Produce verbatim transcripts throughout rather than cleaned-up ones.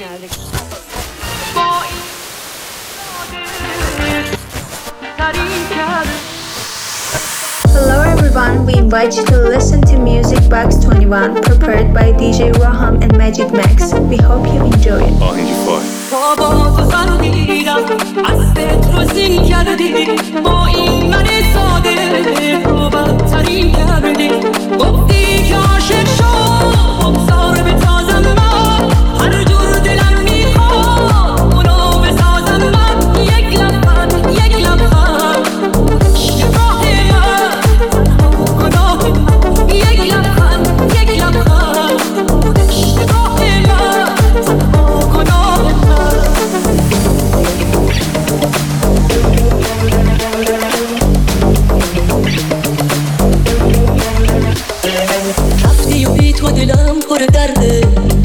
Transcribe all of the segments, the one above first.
کرده. Hello everyone, we invite you to listen to Music Box twenty-one prepared by D J Raham and Magic Max. We hope you enjoy it. آهنگ فای بابا تو سر دیدم عصبت رو زین کردی با این من ساده رو بدترین کردی گفتی که عاشق شد سار به تازم من هر جور دلم میخواد اونو بسازم من یک لبخند یک لبخند شفاه من گناه من یک لبخند یک لبخند شفاه من گناه من رفتی و بی تو دلم پر درده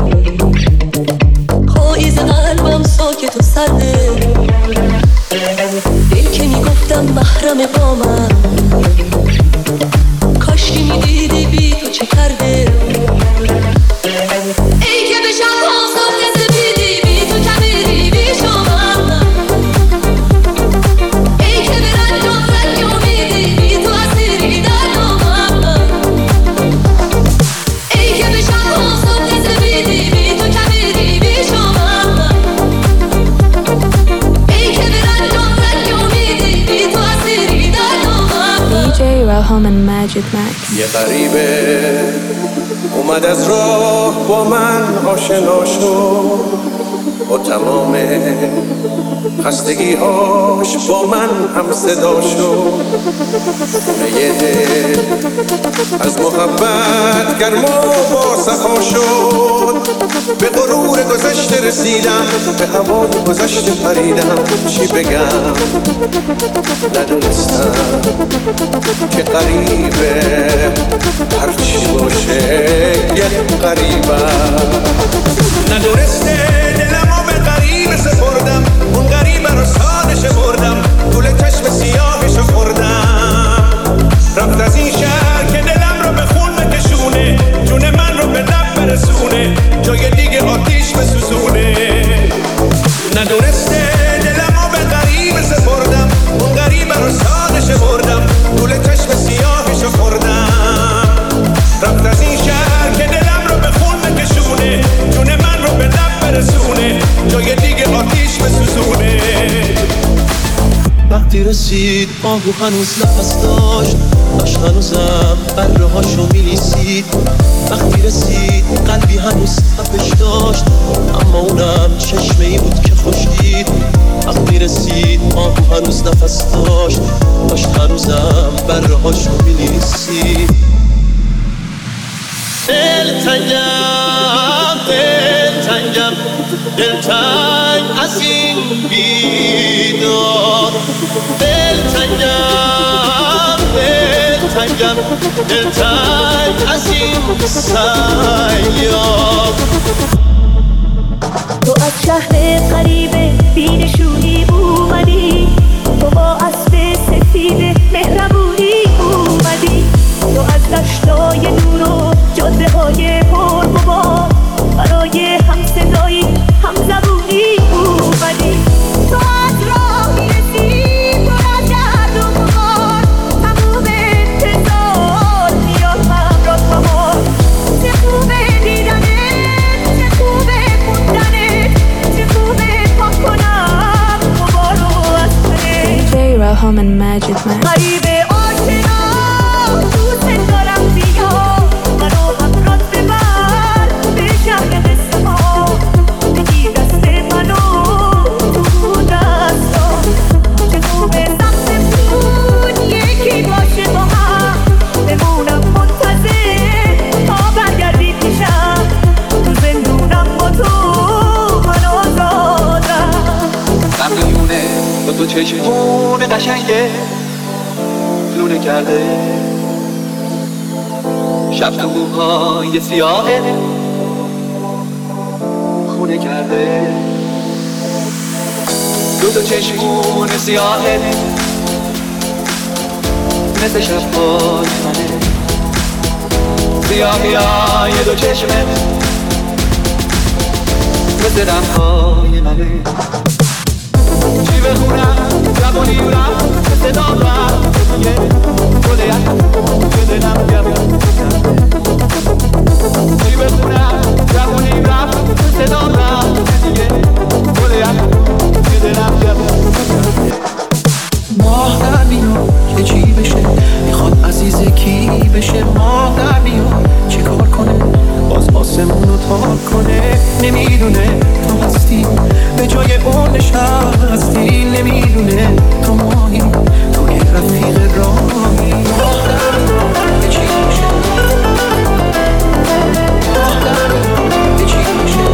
پاییز قلبم ساکت و سرده دل که میگفتم محرم با من کاشکی میدیدی بی تو چه کرده ای که بشم آسان سپیدی بی تو کبیری بی شما ای که برنجام رنگ امیدی بی تو اسیری در نامم ای که بشم آسان سپیدی بی تو کبیری بی شما ای که برنجام رنگ امیدی بی تو اسیری در نامم D J Raham and Magic Max. یه غریبه اومد از راه با من آشنا شد با تمام خستگی‌هاش با من هم صدا شد یه دل از محبت گرم و با صفا شد به غرور گذشته رسیدم به هوای گذشته پریدم چی بگم ندونستم که غریبه هرچی باشه یک غریبه ندونسته دلمو به غریبه سپردم اون غریبه رو سادش بردم طول چشم سیاهشو خوردم رفت از این شهر که دلم رو به خون بکشونه جون من رو به لب برسونه جای دیگه آتیش بسوزونه ندونسته دلمو به غریبه سپردم اون غریبه رو سادش بردم طول چشم سیاهشو خوردم رفت از این شهر که دلم رو به خون بکشونه جون من رو به لب برسونه جای دیگه آتیش بسوزونه وقتی رسید آهو هنوز نفس داشت داشت هنوزم بره هاشو میلیسید وقتی رسید قلبی هنوز تپش داشت اما اونم چشمه ای بود که خوش دید وقتی رسید آهو هنوز نفس داشت داشت هنوزم بره هاشو میلیسید دل تنگم دل تنگم دل تنگ از این بیدار دل تنگم دل تنگم دل تنگ از این سیار تو از شهر غریبه بینشونی اومدی تو با اسب سفید مهربونی اومدی تو از دشتای دور و جاده های پر بابا برای هم صدایی هم زبونی اومدی تو از راهی رسید پر از درد و غبار تموم انتظار میاد همراه بهار چه خوبه دیدنت چه خوبه موندنت چه خوبه پاک کنم غبار رو از تنت D J Raham and Magic Max. غریبه آشنا دوست دارم بیا منو همراه ببر به شهر قصه ها بگیر دست منو تو دستا چه خوبه سختمون یکی باشه با هم بمونم منتظر تا برگردی پیشم تو زندونم با تو من آزادم ممنونه با تو چشمون قشنگه لونه کرده شب تو موهای سیاهه خونه کرده دو تا چشمون سیاهه مثل شبهای منه سیاهی های دو چشمه مثل دلهای منه. چی بخونم جوانی رفت صدا رفت دیگه گلیت که دلم جوان چی بخونم جوانی رفت صدا رفت دیگه گلیت که دلم جوان ماه در بیاد که چی بشه میخواد عزیز کی بشه ماه در بیاد چی کار کنه باز آسمون رو تار کنه نمیدونه تو هستی به جای اون نشستی نمیدونه تو ماهی تو یه رفیق راهی ماه در بیاد که چی بشه ماه در بیاد که چی بشه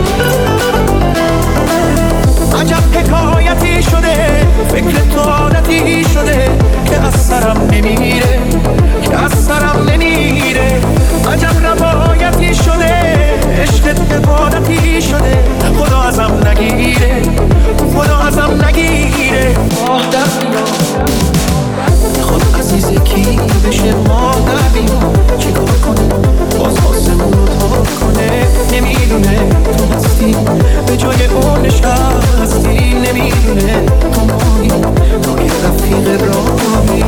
عجب حکایتی شده فکر تو عادتی شده که از سرم نمیره که از سرم نمیره عجب روایتی شده عشقت عبادتی شده خدا ازم نگیره خدا ازم نگیره ماه در بیاد میخواد عزیز کی بشه ماه در بیاد چی کار کنه باز آسمون رو تار کنه نمیدونه تو هستی به جای اون نشستی نمیدونه تو ماهی تو یه رفیق راهی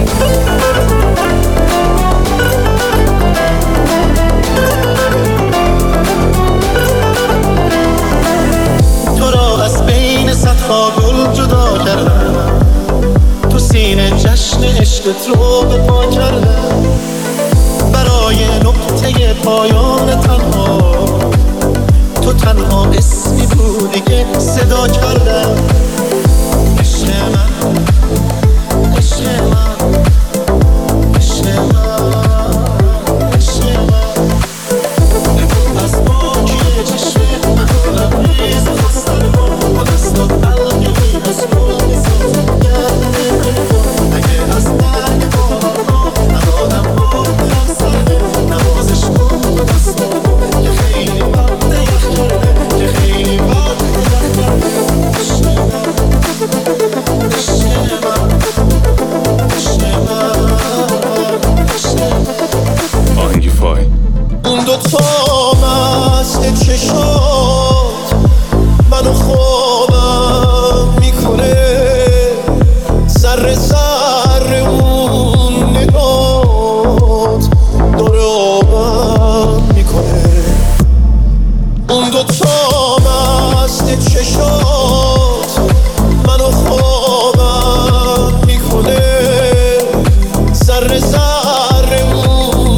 تو را از بین صدها گل جدا کردم تو سینه جشن عشقت رو به پا کردم برای نقطه پایان تنها تو تنها اسمی بودی که صدا کردم عشق من عشق من عشق من عشق من از باکی چشم من لبریز خستن با دستات قلبی از گل میسازم گردن اگه از درگ بارها ندادم با دلم سرده نوازش کن به دستم که خیلی وقت یخ کرده که خیلی وقت یخ کرده عشق من عشق من عشق من عشق من آهنگی فای اون دوتا مست چشات منو خوابم میکنه سر سر اون نگات داره آبم میکنه اون دوتا مست چشات منو خوابم میکنه سر سر اون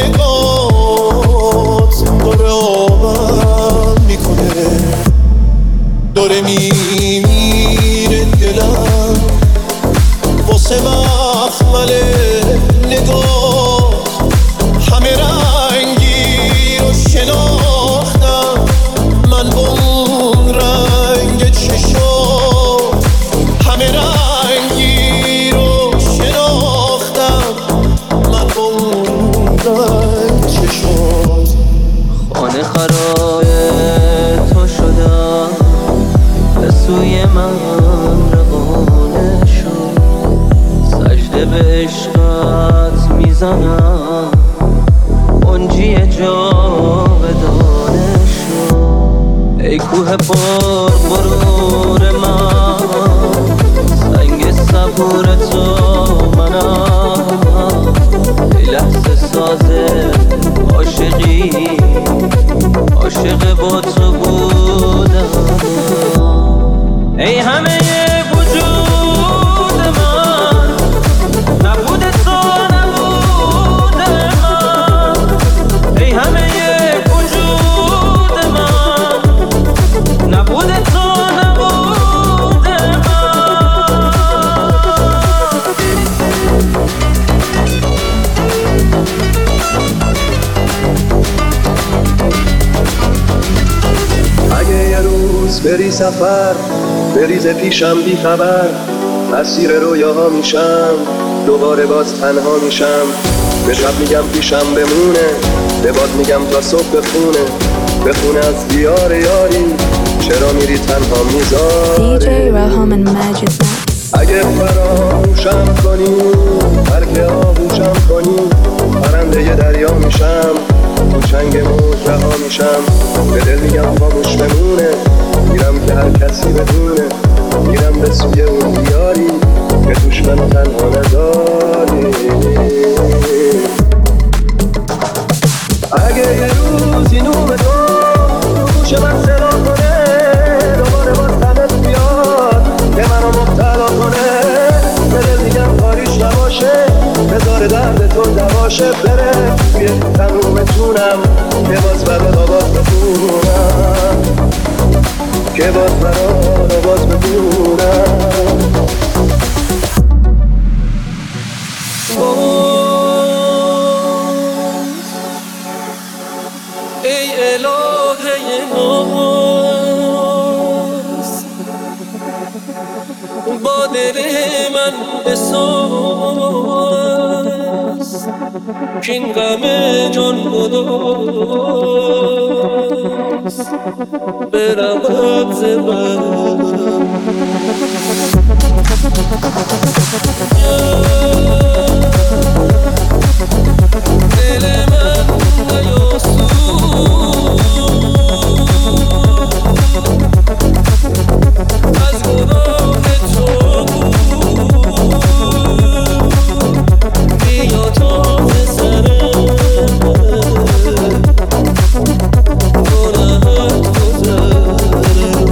نگات داره آبم میکنه داره میمیره دلم واسه مخمل نگاه همه رنگی رو شناختم من با اون رنگ چشات همه رنگی رو شناختم من با اون رنگ چشات خانه خراب تو شدم به سوی من روانه شد سجده به عشقت میزنم منجی جاودانه شد ای کوه پر غرور من سنگ صبور تو منم ای لحظه ساز عاشقی عاشق با تو بودم ای همه وجود من نبود تو نبود من ای همه وجود من نبود تو نبود من اگه یه روز بری سفر بریز پیشم بی خبر مسیر رویاها میشم دوباره باز تنها میشم به شب میگم پیشم بمونه به باد میگم تا صبح بخونه بخونه از دیار یاری چرا میری تنها میذاری دی جی Raham and Magic Max. اگه فراموشم کنی بلکه آغوشم کنی پرنده ی دریا میشم تو چنگ موج رها میشم به دل میگم خاموش بمونه میرم میرم که هر کسی بدونه، میرم به سوی اون دیاری که توش منو تنها نداری. اگه یه روزی نوم تو تو گوش من صدا کنه، دوباره باز تنت بیاد که منو مبتلا کنه، بده میگم کاریش نباشه، بذاره درد تو دواشه، بره توی تمومتونم که باز برات آواز بخونم، که باز برات آواز بخونم. ای الهه ناز با دل من بساز کین غم جان گداز برود ز من. دل من از گناه تو بیا تا به سرم گناهت گذرم.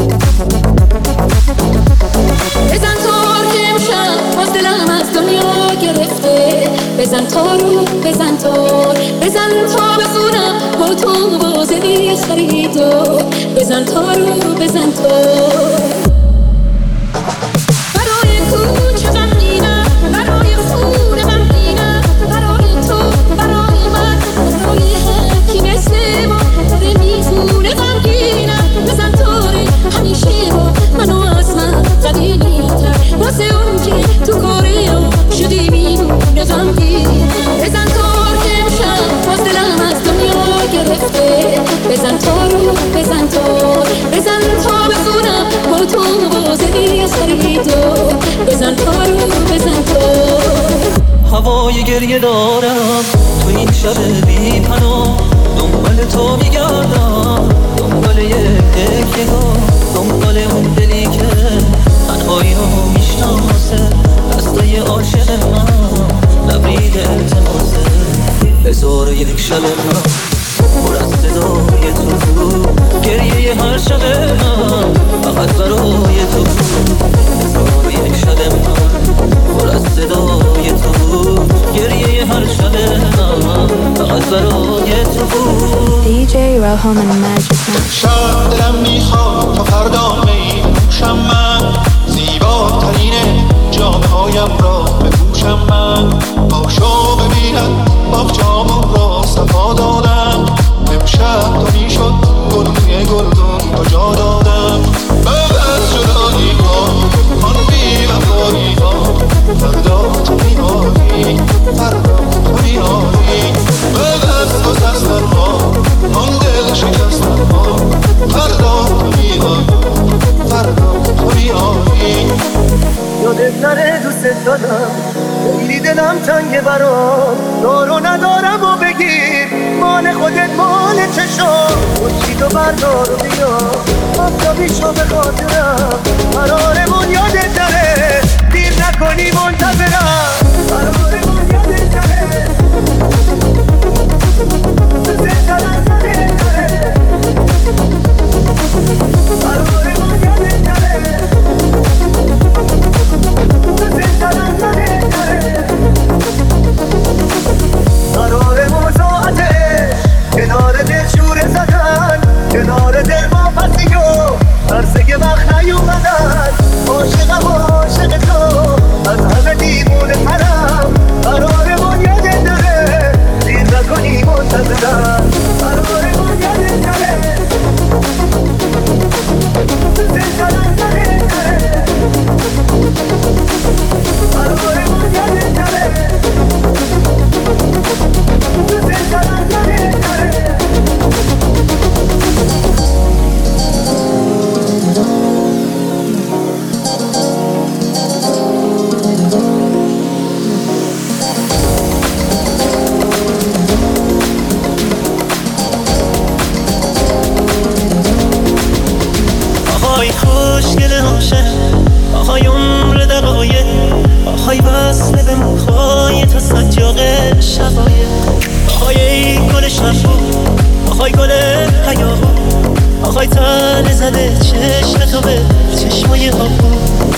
بزن تار که امشب باز دلم از دنیا گرفته، بزن تارو بزن تار، بزن تا بخونم با تو بازدی خریدو، بزن تارو بزن تار. برای کوچه غمگینم، برای خونه غمگینم، برای تو برای من، برای هر کی مثل ما داره میخونه غمگینم. بزن تاره همیشه با منو از من قدیمی‌تر، واسه اون که تو کارو شدی میمونه غمگین. بزن تار که امشب باز دلم از دنیا گرفته، بزن تارو بزن تار، بزن تا بخونم با تو بازدی خریدو، بزن تارو بزن تار. هوای گریه دارم تو این شب بی پناه، دنبال تو میگردم، دنبال یک نگاه، دنبال اون دلی که تنهایی رو میشناسه، دستای عاشق من نبرید التماسه. بذار یک شب من پر از صدای تو، گریه هر شب من فقط برای تو. بذار یک شب من پر از صدای تو، گریه هر شب من فقط برای تو. دی جی Roham and Magic Max. شب دلم میخواد تا فردا میپوشم من، زیباترین جامه‌هایم را بپوشم من، باشو ببینم باغچه‌مون را صفا دادم، امشب تو میشد گلوی گلدون تو جا دادم. بعد از جدایی ها آن بی‌وفایی ها، فردا تو میاری فردا تو میاری. بعد از تو سرسر ها آن دل شکستن ها، فردا تو میاری فردا تو میاری. یادت نره دوست دارم، خیلی دلم تنگه برام، دارو ندارم و بگیر مال خودت مال چشام. خوشی تو بردار و بیا آفتابیشو به خاطرم، قرارمون یادت نره دیر نکنی منتظرم، قرارمون یادت نره دوست دارم یادت نره، قرارمون یادت نره قرارمون ساعتش کنار دل شوره زدن، کنار دل ما پسی و ترسه وقت نیومدن. عاشقم عاشق تو از همه دیوونه ترم، من زده چشم تو به چشمای آبو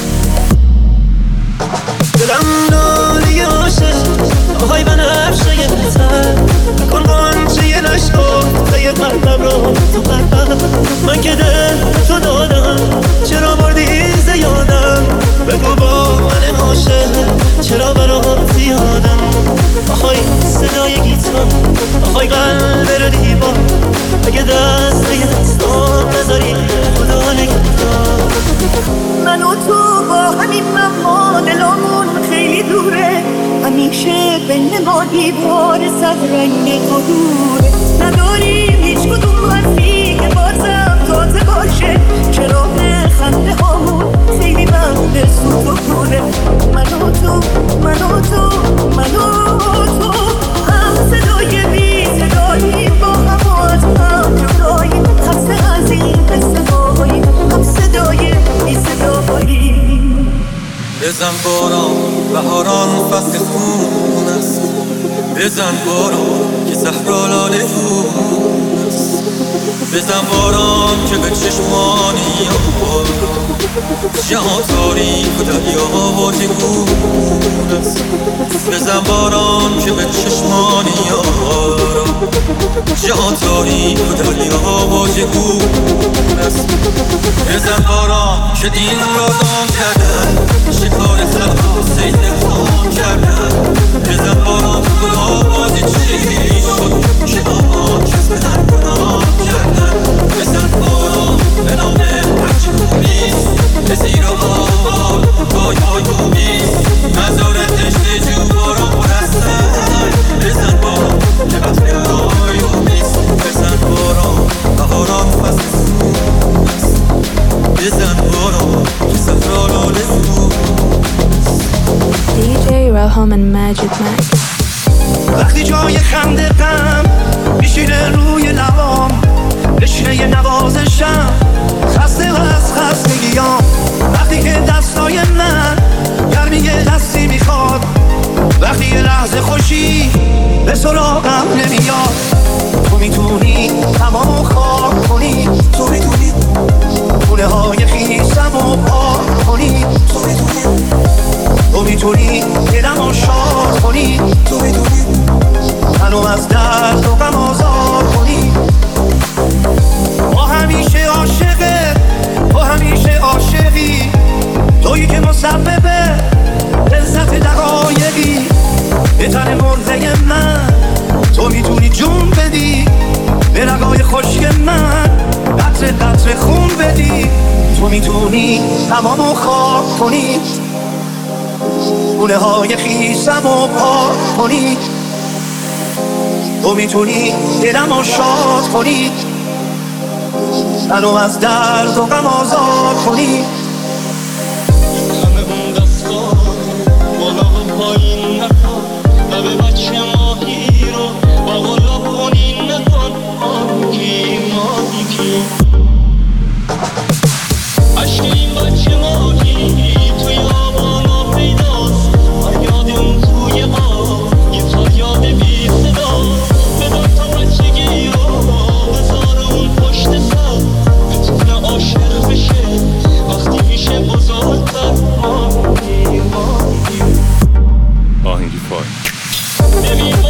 دلم نالی عاشق آهای بنفشه یه بهتر بکن قانچه یه نشکن یه قلبم رو تو قلبم من که دل تو دادم چرا بردی زیادم بگو با من عاشق چرا برات زیادم آهای صدای گیتار آهای قلب رو دیوار اگه دست یه دستان نذاری خدا نگهدار من و تو با همین مما دلامون خیلی دوره همیشه بین ما دیوار سر رنگ قدوره نداریم هیچ کدوم حرفی که بازم تازه باشه چرا خنده هامون خیلی ممنه سوت و کوره من و تو من و تو من و تو هم صدای بی صداییم با هم از هم جداییم خسته از این قصه هاییم هم صدای بی صداییم بزن باران بهاران فصل خون است بزن باران که زهرا لاله خون است بزن باران که به چشمانی آبار جهان تاریک و دریا و جگون است بزن باران که به چشمانی آبار جهان تاریک و دریا و جگون است بزن باران که دین را دام کردن شکار خلق سید خام کردن بزن باران گناه بازی چی شد که آمان کس به در گناه کردن بزن باران به نام هرچی خوبیست به زیر آباد بای بای خوبیست مزارت دشته جو باران پرستن بزن باران که بطری رای خوبیست بزن باران بهاران فصل خون است بزن باران که صفرا لاله خون دی جی Roham and Magic Max وقتی جای خنده غم میشینه روی لبام بشینه یه نوازشم خسته و از خستگیام وقتی که دستای من گرمی یه دستی میخواد وقتی یه لحظه خوشی به سراغم نمیاد تو میتونی تمام خاک کنی تو میتونی خونه های خیسم و پاک کنی تو میتونی تو میتونی دلمو شاد کنی تو میتونی منو از درد و غم آزاد کنی با همیشه عاشقه با همیشه عاشقی تویی که مسببه لذت دقایقی به تن مرده من تو میتونی جون بدی به رگای خشک من قطره قطره خون بدی تو میتونی تمامو خاک کنی خونه های خیسم و پاک کنی تو میتونی دلمو شاد کنی منو از درد و غم آزاد کنی همه اون دستا بالا و پایین نکن لب بچه ماهی رو بالا کنین نکن ماهی ماهی عشق این بچه ماهی توی آبانا پیداست فریاد اون توی آب یه فریاد بی صدا بدار تا بچگی رو بذار اون پشت سر بتونه عاشق بشه وقتی میشه بزرگتر ماهی ماهی آهنگی فای ببین